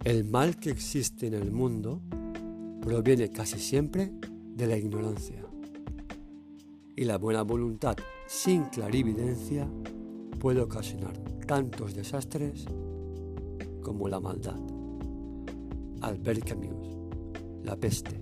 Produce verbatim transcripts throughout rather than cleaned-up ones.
El mal que existe en el mundo proviene casi siempre de la ignorancia. Y la buena voluntad sin clarividencia puede ocasionar tantos desastres como la maldad. Albert Camus, La peste.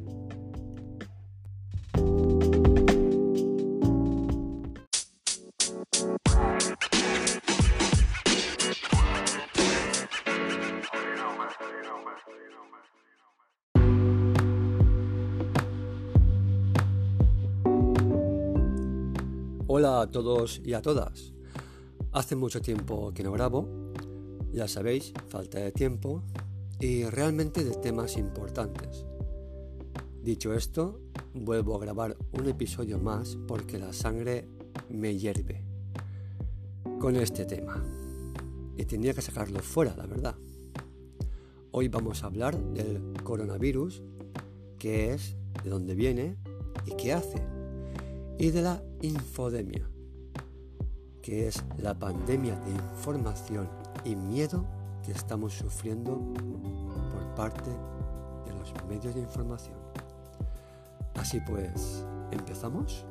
Hola a todos y a todas. Hace mucho tiempo que no grabo, ya sabéis, falta de tiempo y realmente de temas importantes. Dicho esto, vuelvo a grabar un episodio más porque la sangre me hierve con este tema y tenía que sacarlo fuera, la verdad. Hoy vamos a hablar del coronavirus, qué es, de dónde viene y qué hace, y de la infodemia, que es la pandemia de información y miedo que estamos sufriendo por parte de los medios de información. Así pues, ¿empezamos?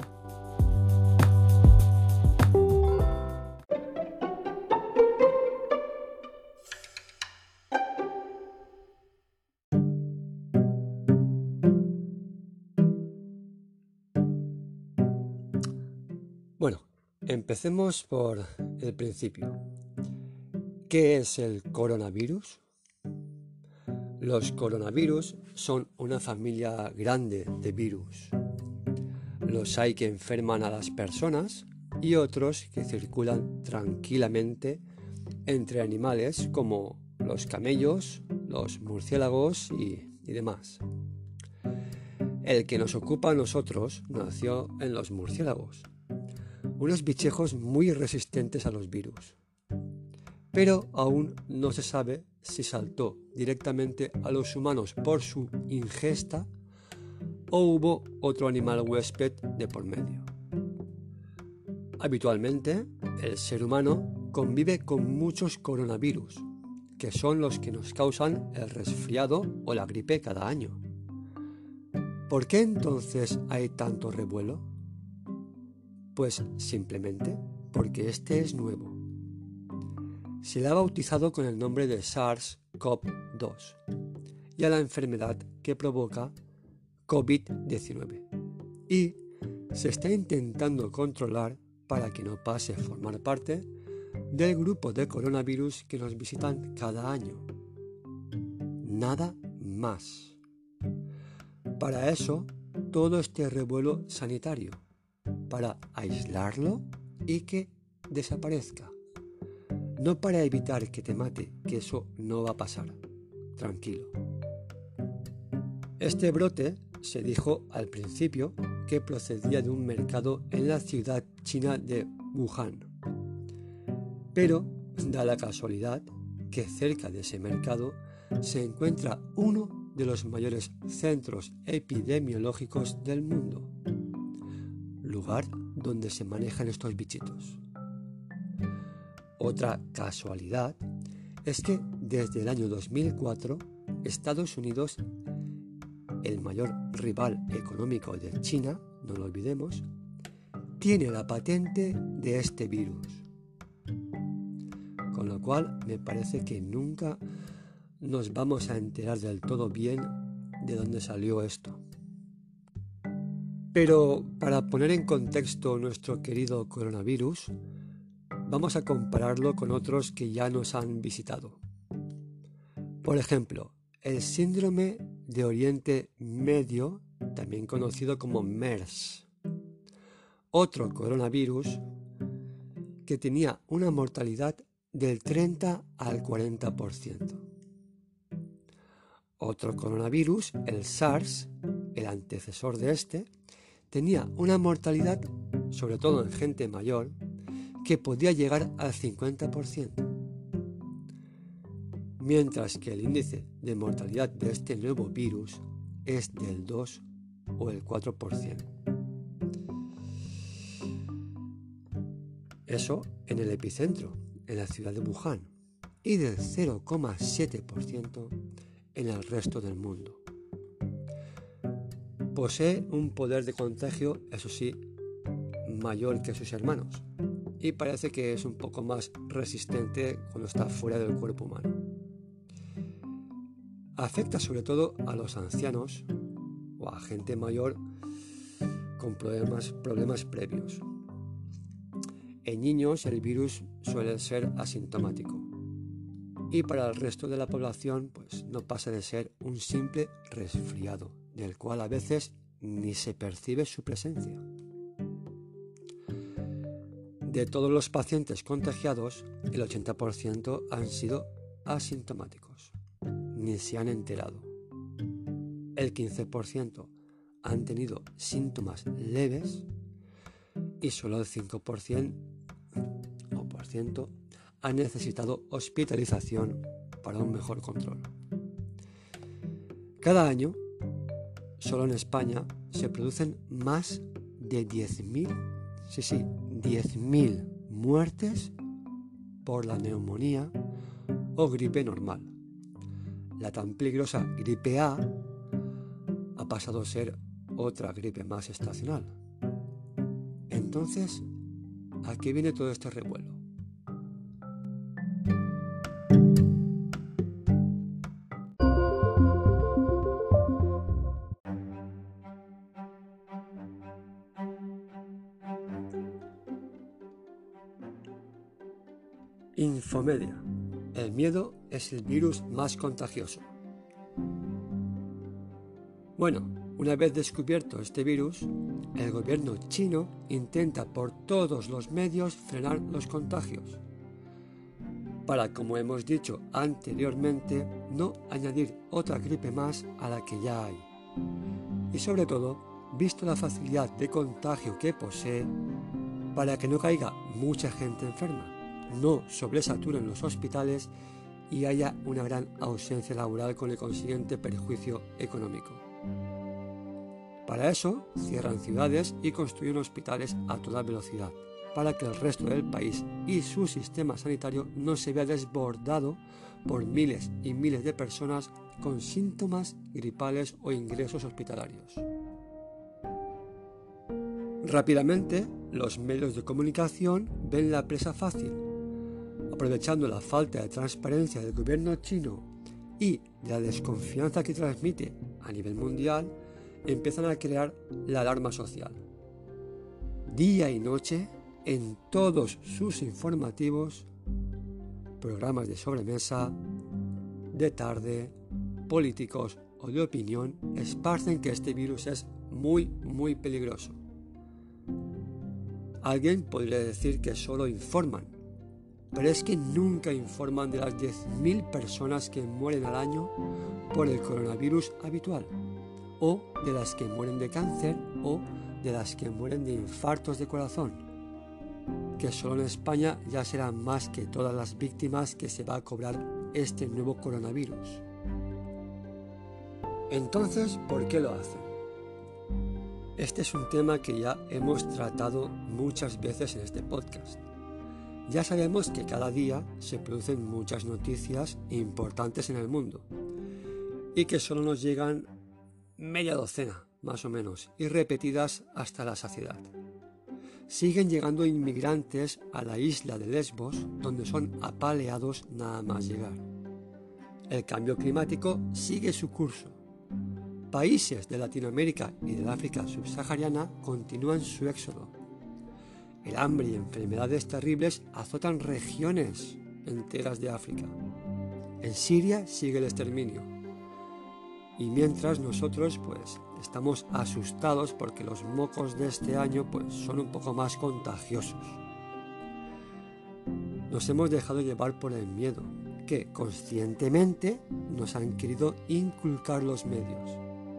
Bueno, empecemos por el principio. ¿Qué es el coronavirus? Los coronavirus son una familia grande de virus. Los hay que enferman a las personas y otros que circulan tranquilamente entre animales como los camellos, los murciélagos y, y demás. El que nos ocupa a nosotros nació en los murciélagos, unos bichejos muy resistentes a los virus. Pero aún no se sabe si saltó directamente a los humanos por su ingesta o hubo otro animal huésped de por medio. Habitualmente, el ser humano convive con muchos coronavirus, que son los que nos causan el resfriado o la gripe cada año. ¿Por qué entonces hay tanto revuelo? Pues simplemente porque este es nuevo. Se le ha bautizado con el nombre de SARS-CoV dos y a la enfermedad que provoca covid diecinueve, y se está intentando controlar para que no pase a formar parte del grupo de coronavirus que nos visitan cada año. Nada más. Para eso, todo este revuelo sanitario, para aislarlo y que desaparezca. No para evitar que te mate, que eso no va a pasar. Tranquilo. Este brote se dijo al principio que procedía de un mercado en la ciudad china de Wuhan. Pero da la casualidad que cerca de ese mercado se encuentra uno de los mayores centros epidemiológicos del mundo, lugar donde se manejan estos bichitos. Otra casualidad es que desde el año dos mil cuatro, Estados Unidos, el mayor rival económico de China, no lo olvidemos, tiene la patente de este virus. Con lo cual me parece que nunca nos vamos a enterar del todo bien de dónde salió esto. Pero para poner en contexto nuestro querido coronavirus, vamos a compararlo con otros que ya nos han visitado. Por ejemplo, el síndrome de Oriente Medio, también conocido como MERS. Otro coronavirus que tenía una mortalidad del treinta al cuarenta por ciento. Otro coronavirus, el SARS, el antecesor de este, tenía una mortalidad, sobre todo en gente mayor, que podía llegar al cincuenta por ciento, mientras que el índice de mortalidad de este nuevo virus es del dos o el cuatro por ciento. Eso en el epicentro, en la ciudad de Wuhan. y del cero coma siete por ciento en el resto del mundo. Posee un poder de contagio, eso sí, mayor que sus hermanos, y parece que es un poco más resistente cuando está fuera del cuerpo humano. Afecta sobre todo a los ancianos o a gente mayor con problemas, problemas previos. En niños el virus suele ser asintomático y para el resto de la población pues, no pasa de ser un simple resfriado, del cual a veces ni se percibe su presencia. De todos los pacientes contagiados, el ochenta por ciento han sido asintomáticos, ni se han enterado. El quince por ciento han tenido síntomas leves y solo el cinco por ciento, o por ciento han necesitado hospitalización para un mejor control. Cada año, solo en España, se producen más de diez mil, sí, sí, diez mil muertes por la neumonía o gripe normal. La tan peligrosa gripe A ha pasado a ser otra gripe más estacional. Entonces, ¿a qué viene todo este revuelo? Infomedia. El miedo es el virus más contagioso. Bueno, una vez descubierto este virus, el gobierno chino intenta por todos los medios frenar los contagios, para, como hemos dicho anteriormente, no añadir otra gripe más a la que ya hay. Y sobre todo, visto la facilidad de contagio que posee, para que no caiga mucha gente enferma, no sobresaturen los hospitales y haya una gran ausencia laboral con el consiguiente perjuicio económico. Para eso, cierran ciudades y construyen hospitales a toda velocidad, para que el resto del país y su sistema sanitario no se vea desbordado por miles y miles de personas con síntomas gripales o ingresos hospitalarios. Rápidamente, los medios de comunicación ven la presa fácil, aprovechando la falta de transparencia del gobierno chino y de la desconfianza que transmite a nivel mundial, empiezan a crear la alarma social. Día y noche, en todos sus informativos, programas de sobremesa, de tarde, políticos o de opinión, esparcen que este virus es muy, muy peligroso. Alguien podría decir que solo informan, pero es que nunca informan de las diez mil personas que mueren al año por el coronavirus habitual, o de las que mueren de cáncer o de las que mueren de infartos de corazón, que solo en España ya serán más que todas las víctimas que se va a cobrar este nuevo coronavirus. Entonces, ¿por qué lo hacen? Este es un tema que ya hemos tratado muchas veces en este podcast. Ya sabemos que cada día se producen muchas noticias importantes en el mundo y que solo nos llegan media docena, más o menos, y repetidas hasta la saciedad. Siguen llegando inmigrantes a la isla de Lesbos, donde son apaleados nada más llegar. El cambio climático sigue su curso. Países de Latinoamérica y del África subsahariana continúan su éxodo. El hambre y enfermedades terribles azotan regiones enteras de África. En Siria sigue el exterminio. Y mientras nosotros pues estamos asustados porque los mocos de este año pues son un poco más contagiosos. Nos hemos dejado llevar por el miedo, que conscientemente nos han querido inculcar los medios.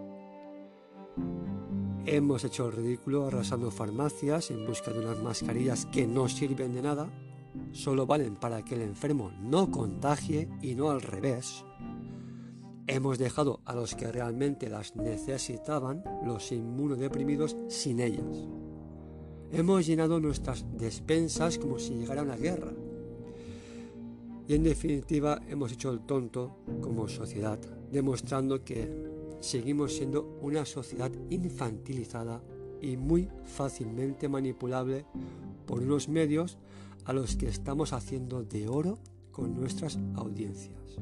Hemos hecho el ridículo arrasando farmacias en busca de unas mascarillas que no sirven de nada, solo valen para que el enfermo no contagie y no al revés. Hemos dejado a los que realmente las necesitaban, los inmunodeprimidos, sin ellas. Hemos llenado nuestras despensas como si llegara una guerra. Y en definitiva hemos hecho el tonto como sociedad, demostrando que seguimos siendo una sociedad infantilizada y muy fácilmente manipulable por unos medios a los que estamos haciendo de oro con nuestras audiencias.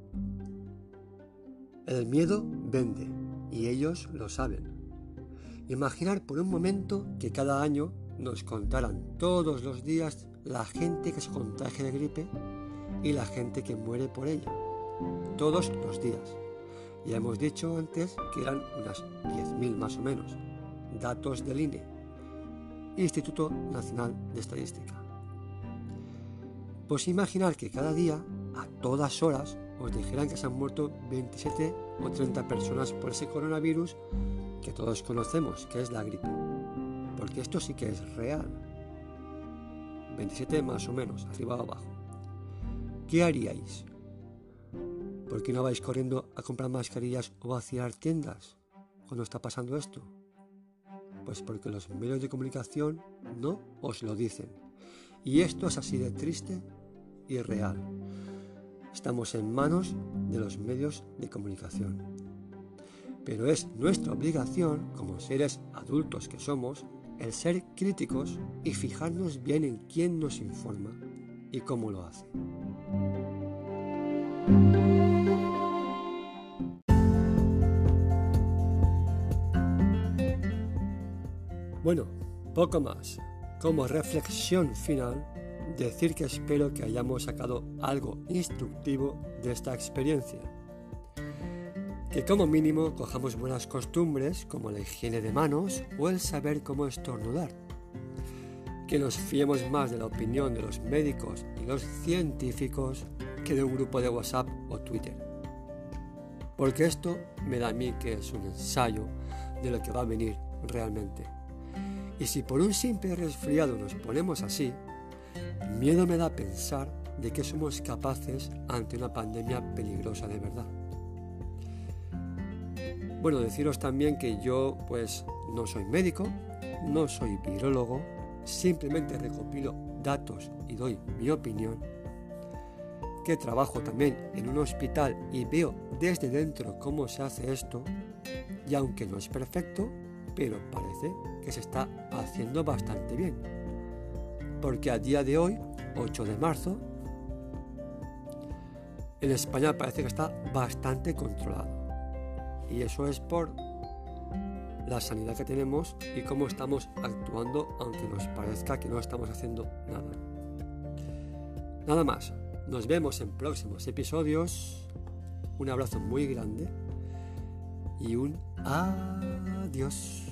El miedo vende y ellos lo saben. Imaginar por un momento que cada año nos contaran todos los días la gente que se contagia de gripe y la gente que muere por ella, todos los días. Ya hemos dicho antes que eran unas diez mil más o menos. Datos del I N E, Instituto Nacional de Estadística. Pues imaginar que cada día, a todas horas, os dijeran que se han muerto veintisiete o treinta personas por ese coronavirus que todos conocemos, que es la gripe. Porque esto sí que es real. veintisiete más o menos, arriba o abajo. ¿Qué haríais? ¿Por qué no vais corriendo a comprar mascarillas o vaciar tiendas cuando está pasando esto? Pues porque los medios de comunicación no os lo dicen. Y esto es así de triste y real. Estamos en manos de los medios de comunicación. Pero es nuestra obligación, como seres adultos que somos, el ser críticos y fijarnos bien en quién nos informa y cómo lo hace. Bueno, poco más. Como reflexión final, decir que espero que hayamos sacado algo instructivo de esta experiencia. Que como mínimo cojamos buenas costumbres como la higiene de manos o el saber cómo estornudar. Que nos fiemos más de la opinión de los médicos y los científicos que de un grupo de WhatsApp o Twitter. Porque esto me da a mí que es un ensayo de lo que va a venir realmente. Y si por un simple resfriado nos ponemos así, miedo me da pensar de que somos capaces ante una pandemia peligrosa de verdad. Bueno, deciros también que yo pues no soy médico, no soy virólogo, simplemente recopilo datos y doy mi opinión, que trabajo también en un hospital y veo desde dentro cómo se hace esto, y aunque no es perfecto, pero parece que se está haciendo bastante bien. Porque a día de hoy, ocho de marzo, en España parece que está bastante controlado. Y eso es por la sanidad que tenemos y cómo estamos actuando, aunque nos parezca que no estamos haciendo nada. Nada más. Nos vemos en próximos episodios. Un abrazo muy grande y un adiós.